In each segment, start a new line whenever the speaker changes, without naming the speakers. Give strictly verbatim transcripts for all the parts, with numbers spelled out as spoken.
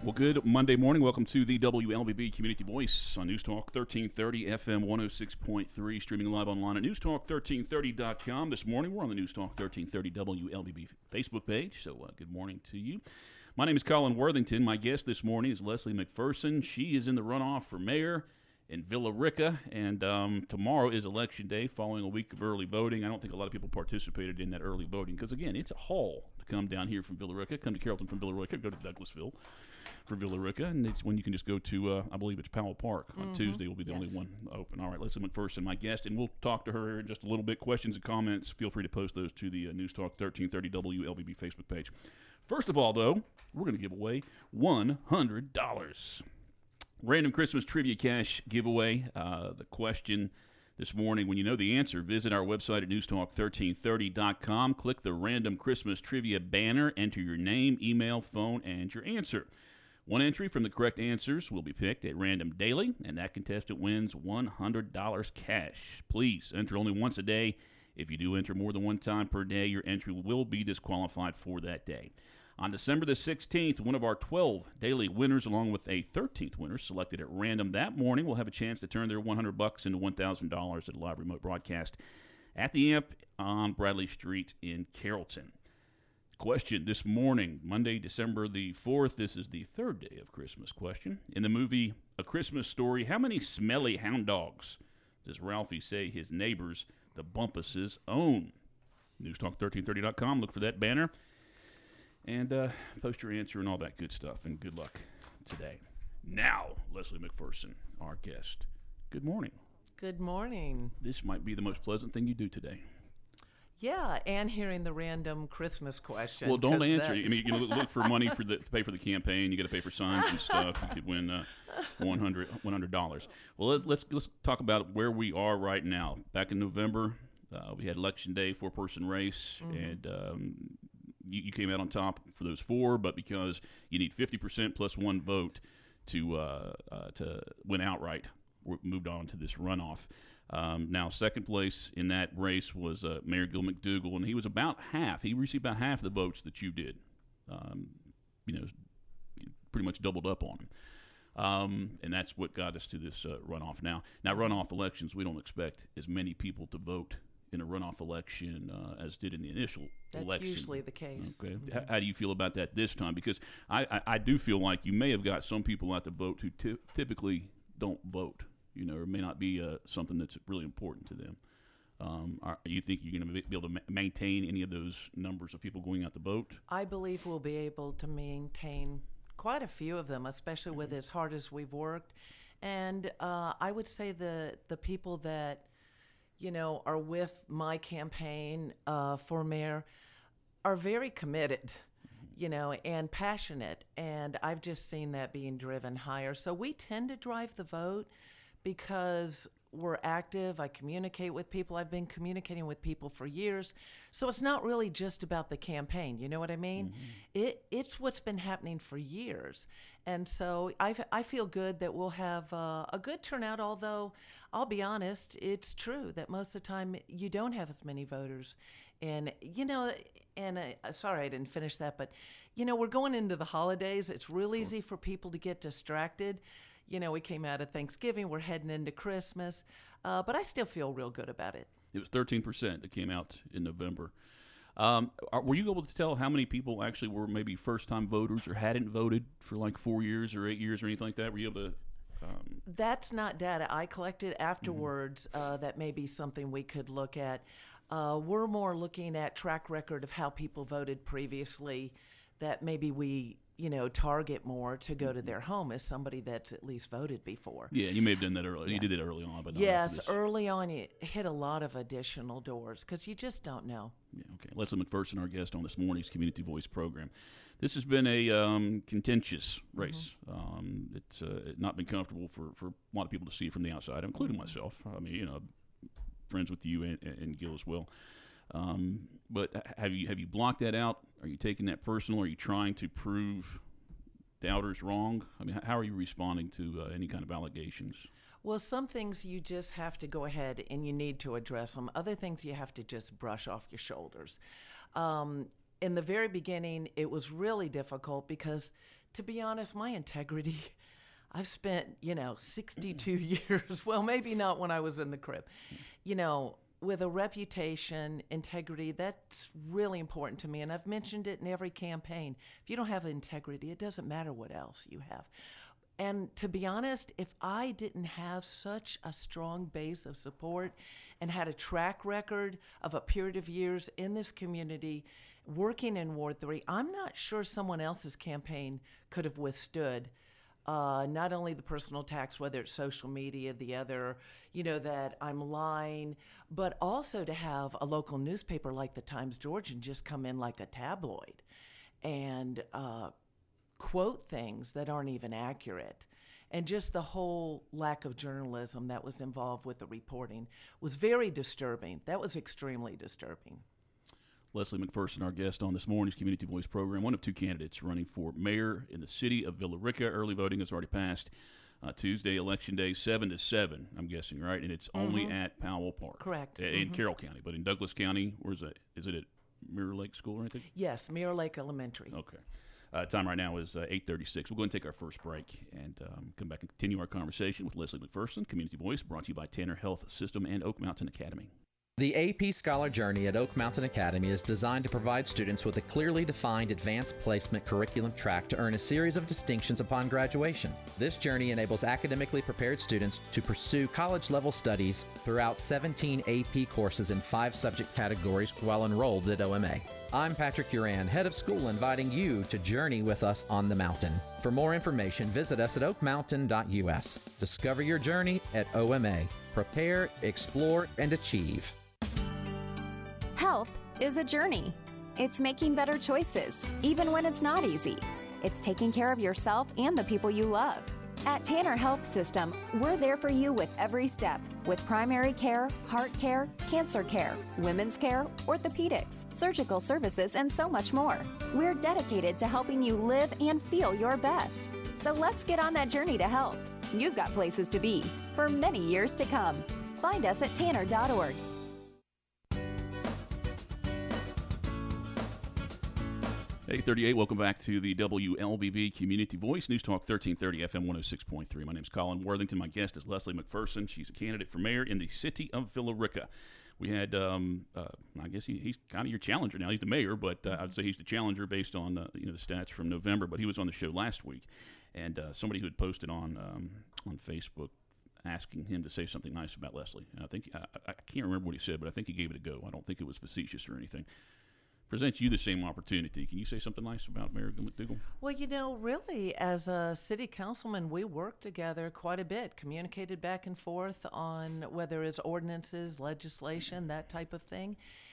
Well, good Monday morning. Welcome to the W L B B Community Voice on News Talk thirteen thirty F M one oh six point three, streaming live online at news talk thirteen thirty dot com. This morning, we're on the News Talk thirteen thirty W L B B Facebook page, so uh, good morning to you. My name is Colin Worthington. My guest this morning is Leslie McPherson. She is in the runoff for mayor in Villa Rica, and um, tomorrow is Election Day following a week of early voting. I don't think a lot of people participated in that early voting because, again, it's a haul to come down here from Villa Rica, come to Carrollton from Villa Rica, go to Douglasville for Villa Rica, and it's when you can just go to, uh, I believe it's Powell Park on mm-hmm. Tuesday will be the yes. only one open. All right, Leslie McPherson, my guest, and we'll talk to her in just a little bit. Questions and comments, feel free to post those to the uh, News Talk thirteen thirty W L B B Facebook page. First of all, though, we're going to give away one hundred dollars. Random Christmas Trivia Cash giveaway. Uh, the question this morning, when you know the answer, visit our website at news talk thirteen thirty dot com. Click the Random Christmas Trivia banner. Enter your name, email, phone, and your answer. One entry from the correct answers will be picked at random daily, and that contestant wins one hundred dollars cash. Please enter only once a day. If you do enter more than one time per day, your entry will be disqualified for that day. On December the sixteenth, one of our twelve daily winners, along with a thirteenth winner selected at random that morning, will have a chance to turn their one hundred bucks into one thousand dollars at a live remote broadcast at the A M P on Bradley Street in Carrollton. Question this morning, Monday, December the fourth. This is the third day of Christmas question. In the movie A Christmas Story, how many smelly hound dogs does Ralphie say his neighbors, the Bumpuses, own? news talk thirteen thirty dot com. Look for that banner. And uh, post your answer and all that good stuff. And good luck today. Now, Leslie McPherson, our guest. Good morning.
Good morning.
This might be the most pleasant thing you do today.
Yeah, and hearing the random Christmas question.
Well, don't answer. That... I mean, you look, look for money for the to pay for the campaign. You got to pay for signs and stuff. You could win uh, one hundred dollars. Well, let's, let's let's talk about where we are right now. Back in November, uh, we had Election Day, four-person race, mm-hmm. and um, you, you came out on top for those four. But because you need fifty percent plus one vote to uh, uh, to win outright, we moved on to this runoff. Um, now, second place in that race was uh, Mayor Gil McDougall, and he was about half. He received about half the votes that you did. Um, you know, pretty much doubled up on him. Um, and that's what got us to this uh, runoff. Now, now, runoff elections, we don't expect as many people to vote in a runoff election uh, as did in the initial
that's
election.
That's usually the case.
Okay.
Mm-hmm.
H- how do you feel about that this time? Because I, I, I do feel like you may have got some people out to vote who t- typically don't vote. You know, or may not be uh, something that's really important to them. Um, are you think you're going to be able to ma- maintain any of those numbers of people going out to vote?
I believe we'll be able to maintain quite a few of them, especially with as hard as we've worked. And uh, I would say the the people that, you know, are with my campaign uh, for mayor are very committed, you know, and passionate. And I've just seen that being driven higher. So we tend to drive the vote because we're active. I communicate with people. I've been communicating with people for years. So it's not really just about the campaign. You know what I mean? Mm-hmm. It It's what's been happening for years. And so I, I feel good that we'll have uh, a good turnout, although I'll be honest, it's true that most of the time you don't have as many voters. And, you know, and uh, sorry I didn't finish that, but, you know, we're going into the holidays. It's real easy for people to get distracted. You know, we came out of Thanksgiving, we're heading into Christmas, uh, but I still feel real good about it.
It was thirteen percent that came out in November. Um, are, were you able to tell how many people actually were maybe first-time voters or hadn't voted for like four years or eight years or anything like that? Were you able to? Um...
That's not data I collected afterwards. Mm-hmm. Uh, that may be something we could look at. Uh, we're more looking at track record of how people voted previously, that maybe we you know, target more to go to their home as somebody that's at least voted before.
Yeah, you may have done that early.
Yeah.
You did it early on. But not
yes, early on it hit a lot of additional doors because you just don't know.
Yeah, okay. Leslie McPherson, our guest on this morning's Community Voice program. This has been a um, contentious race. Mm-hmm. Um, it's uh, not been comfortable for, for a lot of people to see it from the outside, including myself. I mean, you know, friends with you and, and Gil as well. Um, but have you have you blocked that out? Are you taking that personal? Are you trying to prove doubters wrong? I mean, how are you responding to uh, any kind of allegations?
Well, some things you just have to go ahead and you need to address them. Other things you have to just brush off your shoulders. Um, in the very beginning, it was really difficult because to be honest, my integrity, I've spent, you know, sixty-two years, well, maybe not when I was in the crib, you know, with a reputation, integrity, that's really important to me. And I've mentioned it in every campaign. If you don't have integrity, it doesn't matter what else you have. And to be honest, if I didn't have such a strong base of support and had a track record of a period of years in this community working in Ward three, I'm not sure someone else's campaign could have withstood uh, not only the personal attacks, whether it's social media, the other, you know, that I'm lying, but also to have a local newspaper like the Times-Georgian just come in like a tabloid and uh, quote things that aren't even accurate. And just the whole lack of journalism that was involved with the reporting was very disturbing. That was extremely disturbing.
Leslie McPherson, our guest on this morning's Community Voice program, one of two candidates running for mayor in the city of Villa Rica. Early voting has already passed. Uh, Tuesday, Election Day, seven to seven, I'm guessing, right? And it's only
Mm-hmm.
at Powell Park.
Correct.
In
Mm-hmm.
Carroll County. But in Douglas County, where's that? Is it at Mirror Lake School or anything?
Yes, Mirror Lake Elementary.
Okay. Uh, time right now is uh, eight thirty-six. We'll go and take our first break and um, come back and continue our conversation with Leslie McPherson, Community Voice, brought to you by Tanner Health System and Oak Mountain Academy.
The A P Scholar Journey at Oak Mountain Academy is designed to provide students with a clearly defined advanced placement curriculum track to earn a series of distinctions upon graduation. This journey enables academically prepared students to pursue college-level studies throughout seventeen A P courses in five subject categories while enrolled at O M A. I'm Patrick Uran, head of school, inviting you to journey with us on the mountain. For more information, visit us at oak mountain dot U S. Discover your journey at O M A. Prepare, explore, and achieve.
Health is a journey. It's making better choices, even when it's not easy. It's taking care of yourself and the people you love. At Tanner Health System, we're there for you with every step, with primary care, heart care, cancer care, women's care, orthopedics, surgical services, and so much more. We're dedicated to helping you live and feel your best. So let's get on that journey to health. You've got places to be for many years to come. Find us at tanner dot org.
eight thirty-eight, welcome back to the W L B B Community Voice, News Talk thirteen thirty F M one oh six point three. My name is Colin Worthington. My guest is Leslie McPherson. She's a candidate for mayor in the city of Villa Rica. We had, um, uh, I guess he, he's kind of your challenger now. He's the mayor, but uh, I'd say he's the challenger based on uh, you know the stats from November. But he was on the show last week, and uh, somebody who had posted on um, on Facebook asking him to say something nice about Leslie. And I think I, I can't remember what he said, but I think he gave it a go. I don't think it was facetious or anything. Presents you the same opportunity. Can you say something nice about Mayor McDougal?
Well, you know, really, as a city councilman, we worked together quite a bit, communicated back and forth on whether it's ordinances, legislation, that type of thing,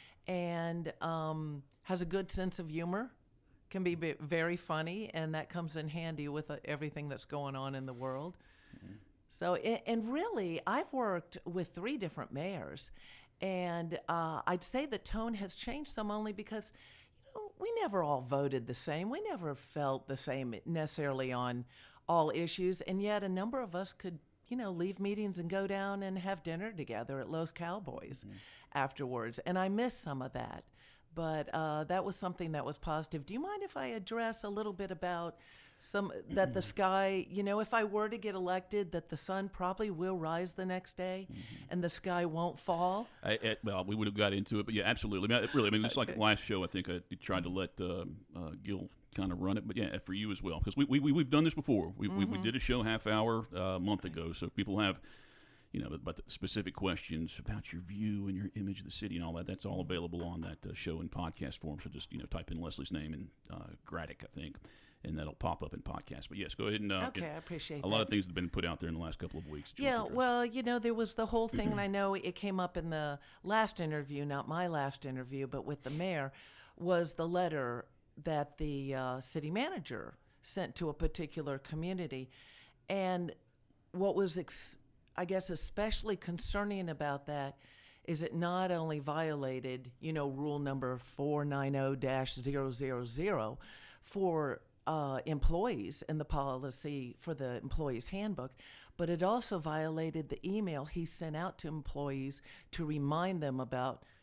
and um, has a good sense of humor, can be b- very funny, and that comes in handy with uh, everything that's going on in the world. Mm-hmm. So, and, and really, I've worked with three different mayors. And uh, I'd say the tone has changed some only because, you know, we never all voted the same. We never felt the same necessarily on all issues. And yet a number of us could, you know, leave meetings and go down and have dinner together at Los Cowboys mm-hmm. afterwards. And I miss some of that. But uh, that was something that was positive. Do you mind if I address a little bit about some that the sky, you know, if I were to get elected, that the sun probably will rise the next day mm-hmm. and the sky won't fall?
I, I, well, we would have got into it, but yeah, absolutely. I mean, really, I mean, it's okay. Like last show, I think I tried to let uh, uh, Gil kind of run it, but yeah, for you as well, because we, we, we, we've done this before. We, mm-hmm. we, we did a show half hour uh, a month ago, so if people have, you know, about the specific questions about your view and your image of the city and all that, that's all available on that uh, show in podcast form. So just, you know, type in Leslie's name and uh, Graddick, I think, and that'll pop up in podcast. But yes, go ahead and uh,
okay, I appreciate
a
that.
lot of things have been put out there in the last couple of weeks.
Yeah, well, you know, there was the whole thing, and I know it came up in the last interview, not my last interview, but with the mayor, was the letter that the uh, city manager sent to a particular community. And what was, ex- I guess, especially concerning about that is it not only violated, you know, rule number four ninety dash zero zero zero for uh, employees in the policy for the employees handbook, but it also violated the email he sent out to employees to remind them about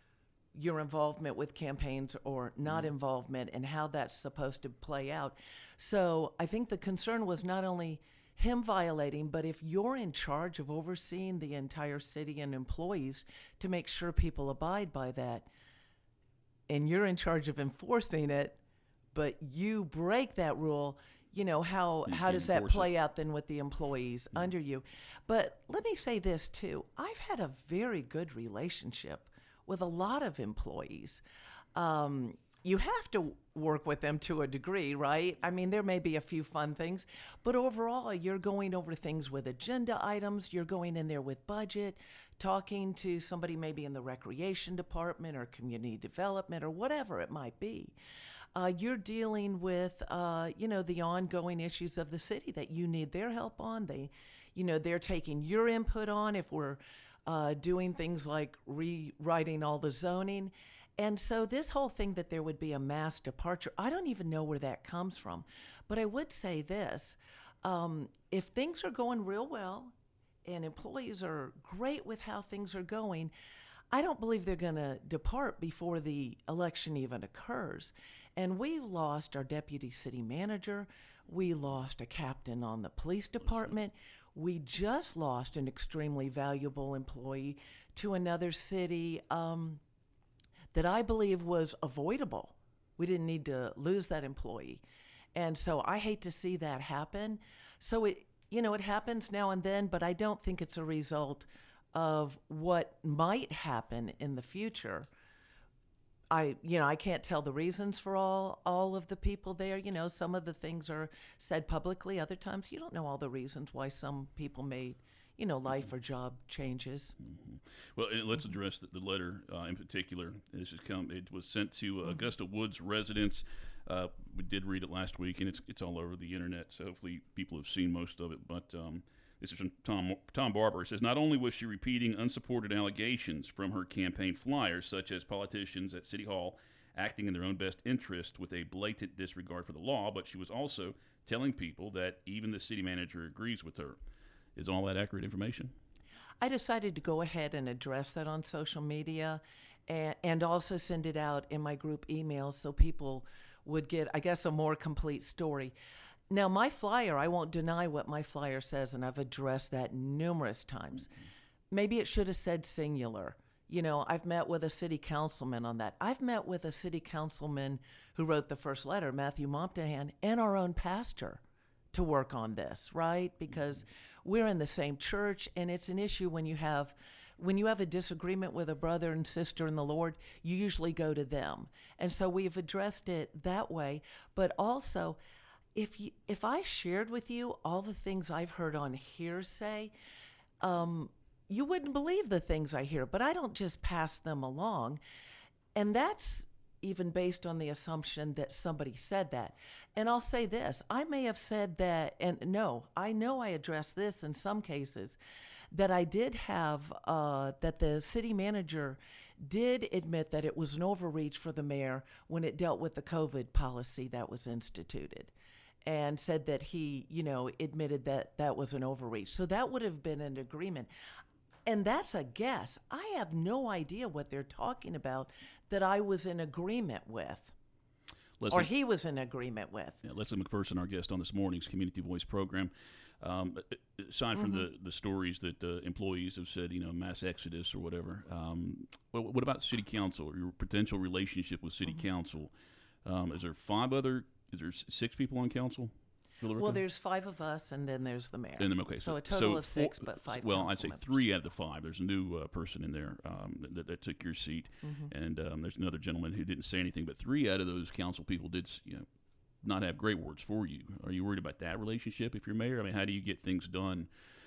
your involvement with campaigns or not involvement and how that's supposed to play out. So I think the concern was not only him violating, but if you're in charge of overseeing the entire city and employees to make sure people abide by that, and you're in charge of enforcing it, but you break that rule, you know, how,
You
how
can't
does that
enforce
play out then with the employees
Mm-hmm.
under you? But let me say this too. I've had a very good relationship with a lot of employees. Um, you have to work with them to a degree, right? I mean, there may be a few fun things, but overall, you're going over things with agenda items. You're going in there with budget, talking to somebody maybe in the recreation department or community development or whatever it might be. Uh, you're dealing with, uh, you know, the ongoing issues of the city that you need their help on. They, you know, they're taking your input on if we're uh, doing things like rewriting all the zoning. And so this whole thing that there would be a mass departure, I don't even know where that comes from. But I would say this, um, if things are going real well and employees are great with how things are going, I don't believe they're going to depart before the election even occurs. And we lost our deputy city manager. We lost a captain on the police department. We just lost an extremely valuable employee to another city um, that I believe was avoidable. We didn't need to lose that employee. And so I hate to see that happen. So it, you know, it happens now and then, but I don't think it's a result of what might happen in the future. I, you know, I can't tell the reasons for all, all of the people there. You know, some of the things are said publicly. Other times you don't know all the reasons why some people made, you know, life or job changes.
Mm-hmm. Well, and let's address the, the letter uh, in particular. This has come. It was sent to uh, mm-hmm. Augusta Woods residents. Uh, we did read it last week, and it's it's all over the internet. So hopefully people have seen most of it. But um, this is from Tom Tom Barber. It says, not only was she repeating unsupported allegations from her campaign flyers, such as politicians at City Hall acting in their own best interest with a blatant disregard for the law, but she was also telling people that even the city manager agrees with her. Is all that accurate information?
I decided to go ahead and address that on social media and, and also send it out in my group emails so people would get, I guess, a more complete story. Now, my flyer, I won't deny what my flyer says, and I've addressed that numerous times. Mm-hmm. Maybe it should have said singular. You know, I've met with a city councilman on that. I've met with a city councilman who wrote the first letter, Matthew Momptahan, and our own pastor to work on this, right? Because mm-hmm. we're in the same church, and it's an issue when you have when you have a disagreement with a brother and sister in the Lord, you usually go to them. And so we've addressed it that way. But also, if you, if I shared with you all the things I've heard on hearsay, um, you wouldn't believe the things I hear, but I don't just pass them along. And that's even based on the assumption that somebody said that. And I'll say this, I may have said that, and no, I know I addressed this in some cases, that I did have, uh, that the city manager did admit that it was an overreach for the mayor when it dealt with the COVID policy that was instituted, and said that he, you know, admitted that that was an overreach. So that would have been an agreement. And that's a guess. I have no idea what they're talking about that I was in agreement with. Leslie, or he was in agreement with.
Yeah, Leslie McPherson, our guest on this morning's Community Voice program. Um, aside from mm-hmm. the, the stories that uh, employees have said, you know, mass exodus or whatever, um, what, what about city council, or your potential relationship with city mm-hmm. council? Um, is there five other, is there six people on council?
Well, there's five of us, and then there's the mayor.
And then, okay,
so,
so
a total
so
of six,
four,
but five
Well, I'd say
members.
three out of the five. There's a new uh, person in there um, that, that took your seat, mm-hmm. and um, there's another gentleman who didn't say anything. But three out of those council people did, you know, not have great words for you. Are you worried about that relationship if you're mayor? I mean, how do you get things done?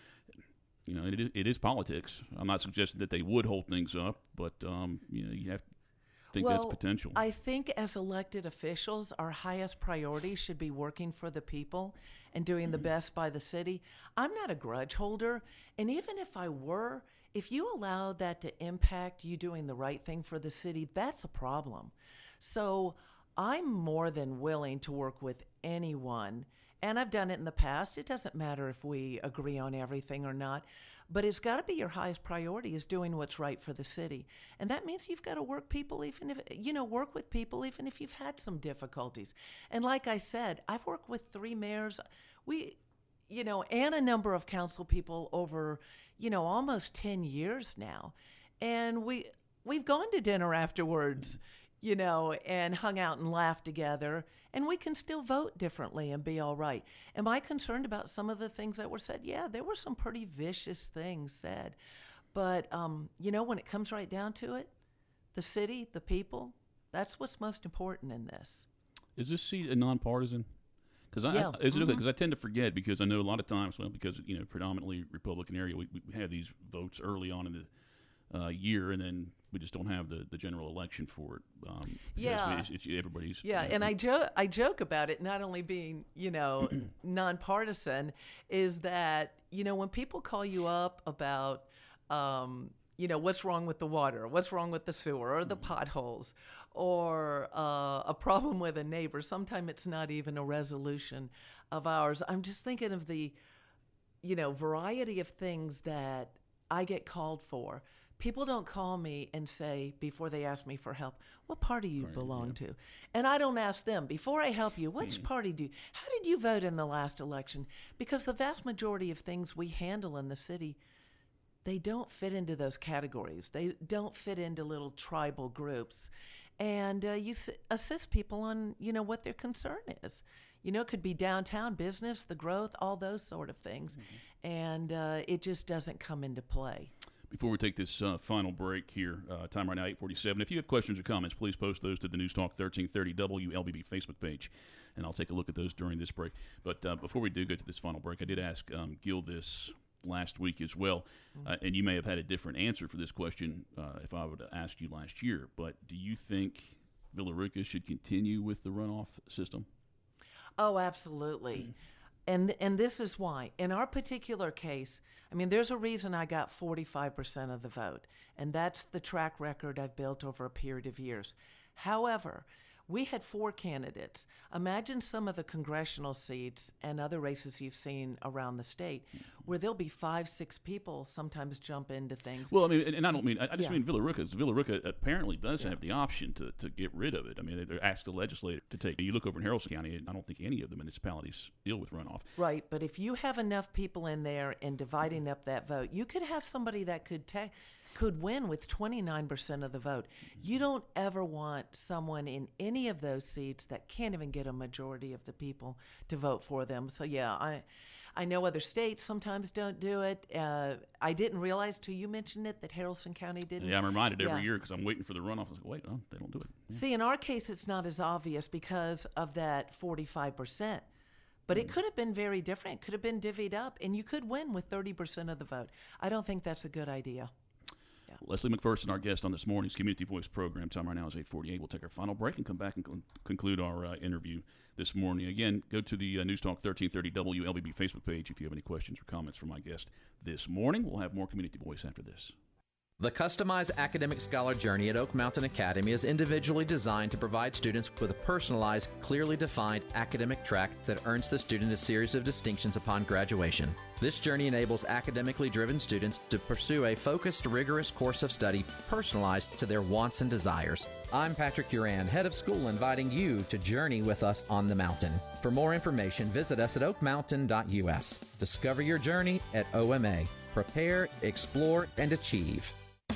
You know, it is, it is politics. I'm not suggesting that they would hold things up, but um, you know, you have to think
well,
that's potential.
I think as elected officials, our highest priority should be working for the people and doing the best by the city. I'm not a grudge holder, and even if I were, if you allow that to impact you doing the right thing for the city, that's a problem. So I'm more than willing to work with anyone, and I've done it in the past, it doesn't matter if we agree on everything or not, but it's got to be your highest priority is doing what's right for the city. And that means you've got to work people even if, you know, work with people even if you've had some difficulties. And like I said, I've worked with three mayors, we, you know, and a number of council people over, you know, almost ten years now. And we, we've gone to dinner afterwards, you know, and hung out and laughed together, and we can still vote differently and be all right. Am I concerned about some of the things that were said? Yeah, there were some pretty vicious things said. But, um, you know, when it comes right down to it, the city, the people, that's what's most important in this.
Is this seat a nonpartisan? Because I,
Yeah.
I, is it okay?
Mhm.
Because I tend to forget, because I know a lot of times, well, because, you know, predominantly Republican area, we, we have these votes early on in the uh, year, and then we just don't have the, the general election for it. Um, because
Yeah.
It's, it's everybody's.
Yeah,
you know,
and I joke I joke about it not only being, you know, nonpartisan, is that, you know, when people call you up about, um, you know, what's wrong with the water, what's wrong with the sewer, or the potholes, or uh, a problem with a neighbor, sometimes it's not even a resolution of ours. I'm just thinking of the, you know, variety of things that I get called for. People don't call me and say, before they ask me for help, what party you
Right,
belong
yeah.
to? And I don't ask them, before I help you, which party do you, how did you vote in the last election? Because the vast majority of things we handle in the city, they don't fit into those categories. They don't fit into little tribal groups. And uh, you s- assist people on, you know, what their concern is. You know, it could be downtown business, the growth, all those sort of things. And uh, it just doesn't come into play.
Before we take this uh, final break here, uh, time right now, eight forty-seven. If you have questions or comments, please post those to the News Talk thirteen thirty W L B B Facebook page, and I'll take a look at those during this break. But uh, before we do go to this final break, I did ask um, Gil this last week as well, uh, and you may have had a different answer for this question uh, if I would have asked you last year, but do you think Villa Rica should continue with the runoff system?
Oh, absolutely. And and this is why. In our particular case, I mean, there's a reason I got forty-five percent of the vote, and that's the track record I've built over a period of years. However, we had four candidates. Imagine some of the congressional seats and other races you've seen around the state where there'll be five, six people sometimes jump into things.
Well, I mean, and, and I don't mean, I, I just
Yeah.
mean Villa Rica. Villa Rica apparently does have the option to, to get rid of it. I mean, they- they're asked the legislature to take. You look over in Haralson County, and I don't think any of the municipalities deal with runoff.
Right, but if you have enough people in there and dividing up that vote, you could have somebody that could ta- could win with twenty-nine percent of the vote. You don't ever want someone in any of those seats that can't even get a majority of the people to vote for them. So yeah, I I know other states sometimes don't do it. Uh, I didn't realize till you mentioned it that Haralson County didn't.
Yeah, I'm reminded every
Yeah.
year because I'm waiting for the runoff. I was like, wait, oh, they don't do it. Yeah.
See, in our case, it's not as obvious because of that forty-five percent. But it could have been very different. It could have been divvied up, and you could win with thirty percent of the vote. I don't think that's a good idea.
Leslie McPherson, our guest on this morning's Community Voice program. Time right now is eight forty-eight. We'll take our final break and come back and con- conclude our uh, interview this morning. Again, go to the uh, News Talk thirteen thirty W L B B Facebook page if you have any questions or comments for my guest this morning. We'll have more Community Voice after this.
The customized academic scholar journey at Oak Mountain Academy is individually designed to provide students with a personalized, clearly defined academic track that earns the student a series of distinctions upon graduation. This journey enables academically driven students to pursue a focused, rigorous course of study personalized to their wants and desires. I'm Patrick Uran, head of school, inviting you to journey with us on the mountain. For more information, visit us at oak mountain dot U S. Discover your journey at O M A. Prepare, explore, and achieve.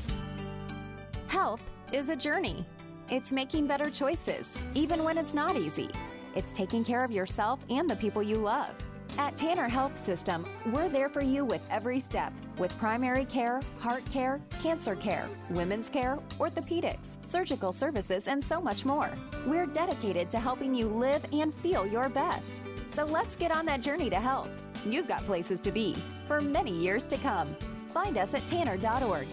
Health is a journey. It's making better choices, even when it's not easy. It's taking care of yourself and the people you love. At Tanner Health System, we're there for you with every step, with primary care, heart care, cancer care, women's care, orthopedics, surgical services, and so much more. We're dedicated to helping you live and feel your best. So let's get on that journey to health. You've got places to be for many years to come. Find us at tanner dot org.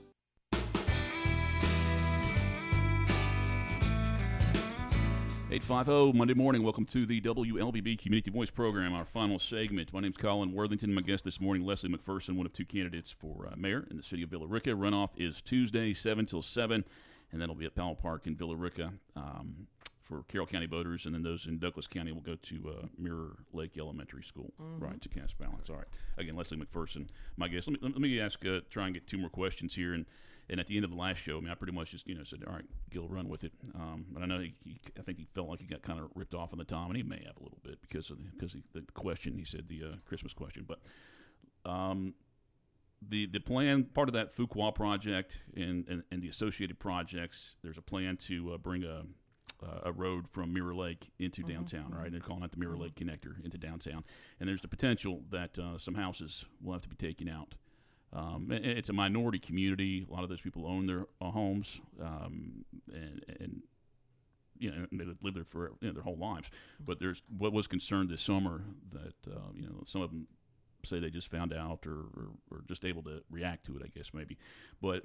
eight fifty Monday morning. Welcome to the W L B B Community Voice program, our final segment. My name's Colin Worthington. My guest this morning, Leslie McPherson, one of two candidates for uh, mayor in the city of Villa Rica. Runoff is Tuesday, seven till seven, and that'll be at Powell Park in Villa Rica um, for Carroll County voters, and then those in Douglas County will go to uh, Mirror Lake Elementary School, mm-hmm. right, to cast ballots. All right. Again, Leslie McPherson, my guest. Let me, let me ask, uh, try and get two more questions here. And, and at the end of the last show, I mean, I pretty much just, you know, said, all right, Gil, run with it. Um, but I know he, he, I think he felt like he got kind of ripped off on the time, and he may have a little bit because of the, because the, the question, he said the uh, Christmas question. But um, the the plan, part of that Fuqua project and, and, and the associated projects, there's a plan to uh, bring a Uh, a road from Mirror Lake into mm-hmm. downtown, right? They're calling it the Mirror mm-hmm. Lake Connector into downtown. And there's the potential that uh, some houses will have to be taken out. Um, and it's a minority community. A lot of those people own their uh, homes, um, and, and you know they live there for you know, their whole lives. Mm-hmm. But there's what was concerned this summer that uh, you know some of them say they just found out or, or, or just able to react to it, I guess maybe. But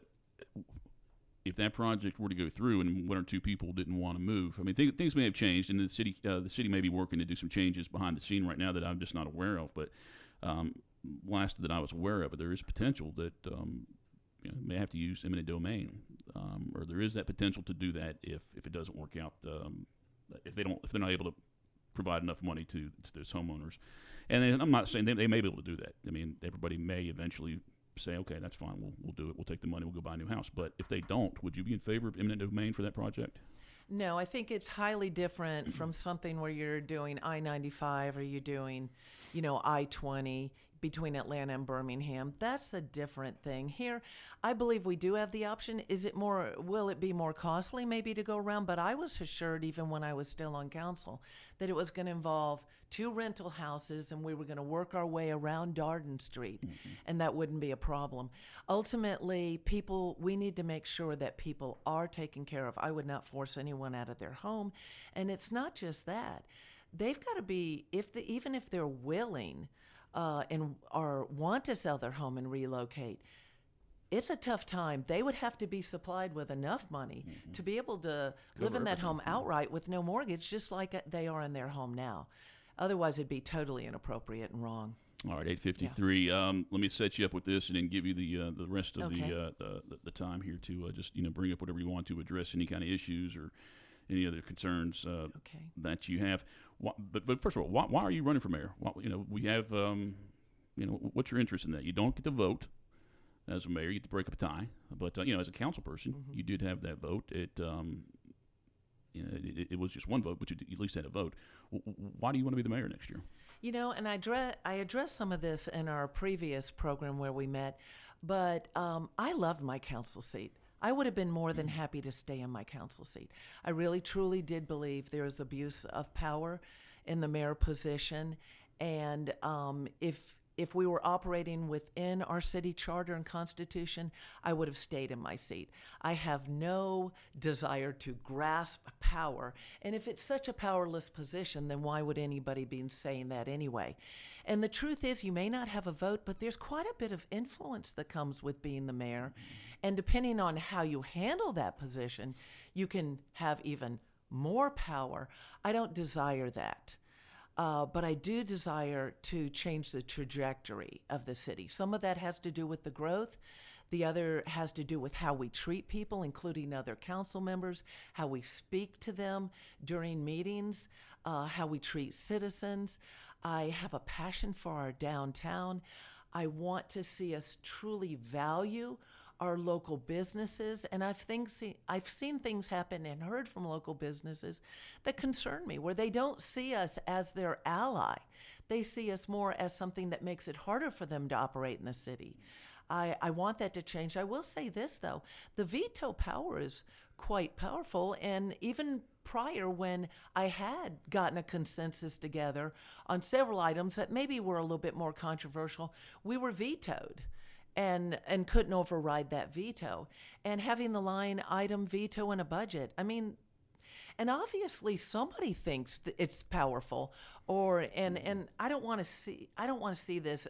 if that project were to go through and one or two people didn't want to move, I mean, th- things may have changed, and the city uh, the city may be working to do some changes behind the scene right now that I'm just not aware of. But um, last that I was aware of, there is potential that um, you know, may have to use eminent domain, um, or there is that potential to do that if, if it doesn't work out, um, if they don't if they're not able to provide enough money to to those homeowners. And then I'm not saying they, they may be able to do that. I mean, everybody may eventually say, okay, that's fine, we'll we'll do it, we'll take the money, we'll go buy a new house. But if they don't, would you be in favor of eminent domain for that project?
No, I think it's highly different from something where you're doing I ninety-five or you're doing, you know, I twenty between Atlanta and Birmingham. That's a different thing. Here, I believe we do have the option. Is it more, will it be more costly maybe to go around? But I was assured, even when I was still on council, that it was going to involve two rental houses and we were going to work our way around Darden Street, mm-hmm. and that wouldn't be a problem. Ultimately, people, we need to make sure that people are taken care of. I would not force anyone out of their home. And it's not just that. They've got to be, if the, even if they're willing uh, and or want to sell their home and relocate, it's a tough time. They would have to be supplied with enough money mm-hmm. to be able to Cover live in that everything. home outright with no mortgage, just like they are in their home now. Otherwise, it'd be totally inappropriate and wrong.
All right, eight fifty-three. Yeah. Um, let me set you up with this and then give you the uh, the rest of
okay.
the, uh, the the time here to uh, just you know bring up whatever you want to address any kind of issues or any other concerns uh,
okay.
that you have. Why, but but first of all, why, why are you running for mayor? Why, you know, we have um, you know, what's your interest in that? You don't get to vote as a mayor; you get to break up a tie. But uh, you know, as a council person, mm-hmm. you did have that vote. It um, you know, it, it was just one vote, but you at least had a vote. Why do you want to be the mayor next year?
You know, and I, address, I addressed some of this in our previous program where we met, but um, I loved my council seat. I would have been more than happy to stay in my council seat. I really, truly did believe there is abuse of power in the mayor position, and um, if if we were operating within our city charter and constitution, I would have stayed in my seat. I have no desire to grasp power. And if it's such a powerless position, then why would anybody be saying that anyway? And the truth is, you may not have a vote, but there's quite a bit of influence that comes with being the mayor. And depending on how you handle that position, you can have even more power. I don't desire that. Uh, but I do desire to change the trajectory of the city. Some of that has to do with the growth. The other has to do with how we treat people, including other council members, how we speak to them during meetings, uh, how we treat citizens. I have a passion for our downtown. I want to see us truly value our local businesses, and I've things see, I've seen things happen and heard from local businesses that concern me, where they don't see us as their ally. They see us more as something that makes it harder for them to operate in the city. I, I want that to change. I will say this, though. The veto power is quite powerful, and even prior, when I had gotten a consensus together on several items that maybe were a little bit more controversial, we were vetoed. And and couldn't override that veto. And having the line item veto in a budget, I mean, and obviously somebody thinks that it's powerful, or and and I don't want to see I don't want to see this,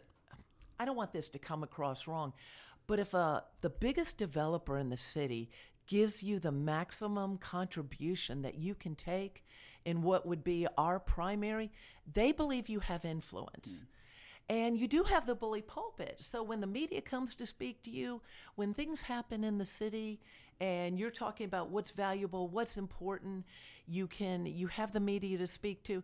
I don't want this to come across wrong, but if uh, the biggest developer in the city gives you the maximum contribution that you can take in what would be our primary, they believe you have influence. Mm. And you do have the bully pulpit. So when the media comes to speak to you, when things happen in the city and you're talking about what's valuable, what's important. You can you have the media to speak to.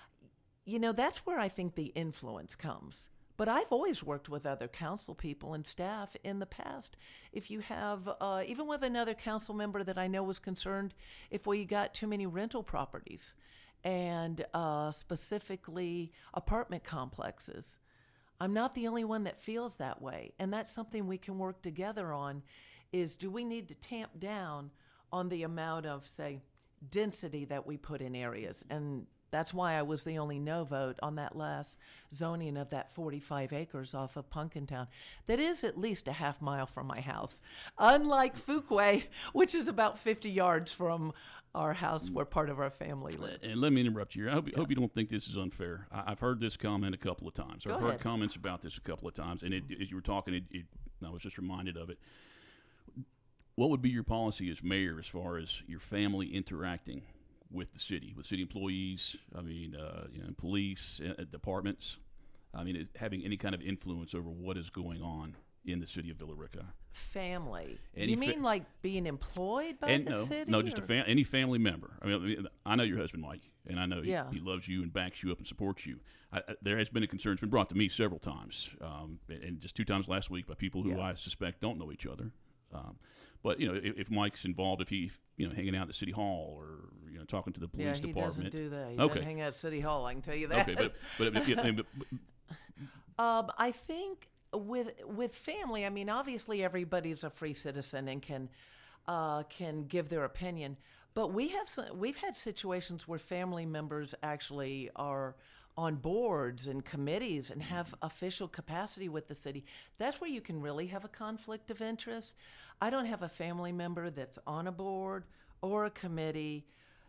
You know, that's where I think the influence comes. But I've always worked with other council people and staff in the past. If you have, uh, even with another council member that I know was concerned if we got too many rental properties and uh, specifically apartment complexes. I'm not the only one that feels that way. And that's something we can work together on is do we need to tamp down on the amount of, say, density that we put in areas? And that's why I was the only no vote on that last zoning of that forty-five acres off of Punkintown. That is at least a half mile from my house. Unlike Fuquay, which is about fifty yards from our house where part of our family lives.
And let me interrupt you. I hope, yeah. hope you don't think this is unfair. I, I've heard this comment a couple of times.
Go
I've
ahead.
heard comments about this a couple of times. And it, as you were talking, it, it, I was just reminded of it. What would be your policy as mayor as far as your family interacting with the city, with city employees, I mean, uh, you know, police, uh, departments? I mean, is having any kind of influence over what is going on in the city of Villa Rica?
Family.
Any
you
fa-
mean like being employed by
and
the
no,
city?
no, just a
or-
fam- any family member. I mean, I know your husband, Mike, and I know he,
Yeah.
he loves you and backs you up and supports you. I, I, there has been a concern. It's been brought to me several times, um, and, and just two times last week by people who
Yeah.
I suspect don't know each other. Um, but you know, if, if Mike's involved, if he, you know, hanging out at City Hall or you know, talking to the police
Yeah, he
department.
doesn't do that. He
Okay.
doesn't hang out at City Hall, I can tell you that.
Okay, but but, but, yeah, but, but
Um, I think with with family, I mean, obviously everybody's a free citizen and can uh, can give their opinion. But we have some, we've had situations where family members actually are on boards and committees and have official capacity with the city. That's where you can really have a conflict of interest. I don't have a family member that's on a board or a committee.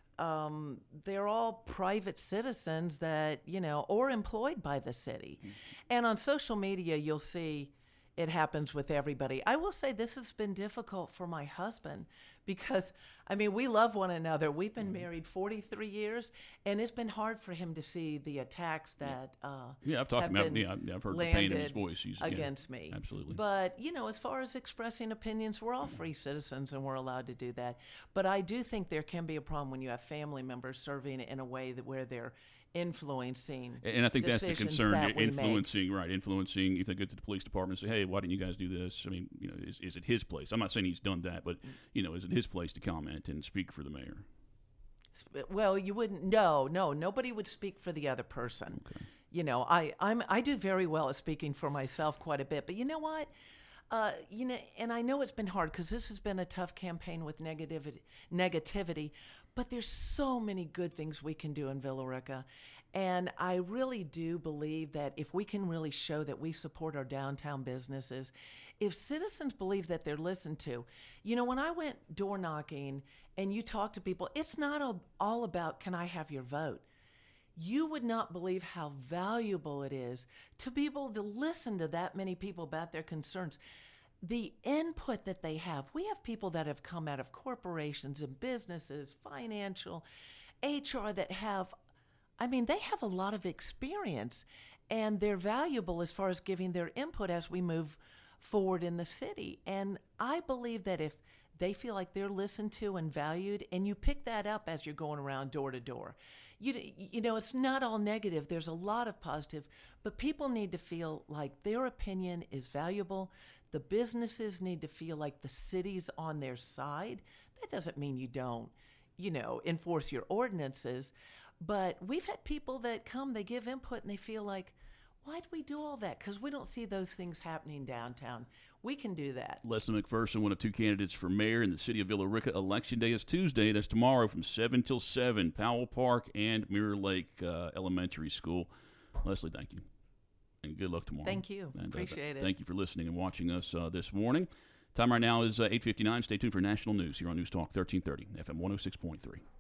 Um, they're all private citizens that, you know, or employed by the city. Mm-hmm. And on social media, you'll see it happens with everybody. I will say this has been difficult for my husband because, I mean, we love one another. We've been mm-hmm. married forty-three years, and it's been hard for him to see the attacks that uh,
yeah, I've talked
have
about.
been
Yeah, I've- I've heard the pain in his
landed
voice. He's,
against
yeah,
me.
Absolutely.
But, you know, as far as expressing opinions, we're all free citizens and we're allowed to do that. But I do think there can be a problem when you have family members serving in a way that where they're influencing
And I think that's the
decisions
concern,
that we make.
influencing, right, influencing, if they go to the police department and say, hey, why didn't you guys do this? I mean, you know, is, is it his place? I'm not saying he's done that, but, you know, is it his place to comment and speak for the mayor?
Well, you wouldn't, no, no, nobody would speak for the other person.
Okay.
You know, I, I'm, I do very well at speaking for myself quite a bit, but you know what? Uh, you know, and I know it's been hard because this has been a tough campaign with negativity, negativity, but there's so many good things we can do in Villa Rica. And I really do believe that if we can really show that we support our downtown businesses, if citizens believe that they're listened to, you know, when I went door knocking and you talk to people, it's not all, all about, can I have your vote? You would not believe how valuable it is to be able to listen to that many people about their concerns. The input that they have, we have people that have come out of corporations and businesses, financial, H R that have, I mean, they have a lot of experience and they're valuable as far as giving their input as we move forward in the city. And I believe that if they feel like they're listened to and valued, and you pick that up as you're going around door to door, You, you know, it's not all negative. There's a lot of positive, but people need to feel like their opinion is valuable. The businesses need to feel like the city's on their side. That doesn't mean you don't, you know, enforce your ordinances, but we've had people that come, they give input, and they feel like, why do we do all that? Because we don't see those things happening downtown. We can do that.
Leslie McPherson, one of two candidates for mayor in the city of Villa Rica. Election day is Tuesday. That's tomorrow from seven till seven, Powell Park and Mirror Lake uh, Elementary School. Leslie, thank you. And good luck tomorrow.
Thank you.
And,
Appreciate
uh,
it.
Thank you for listening and watching us uh, this morning. Time right now is uh, eight fifty-nine. Stay tuned for national news here on News Talk thirteen thirty, F M one oh six point three.